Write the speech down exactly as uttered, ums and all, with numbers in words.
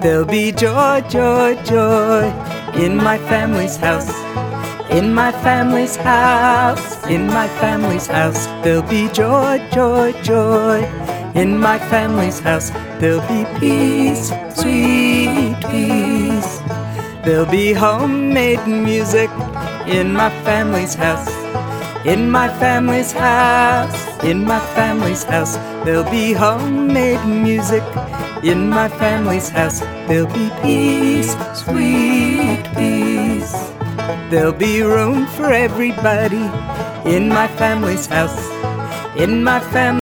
There'll be joy, joy, joy in my family's house. In my family's house, in my family's house. There'll be joy, joy, joy in my family's house. There'll be peace, sweet peace. There'll be homemade music in my family's house. In my family's house, in my family's house. There'll be homemade music in my family's house. There'll be peace, sweet peace. There'll be room for everybody in my family's house. In my family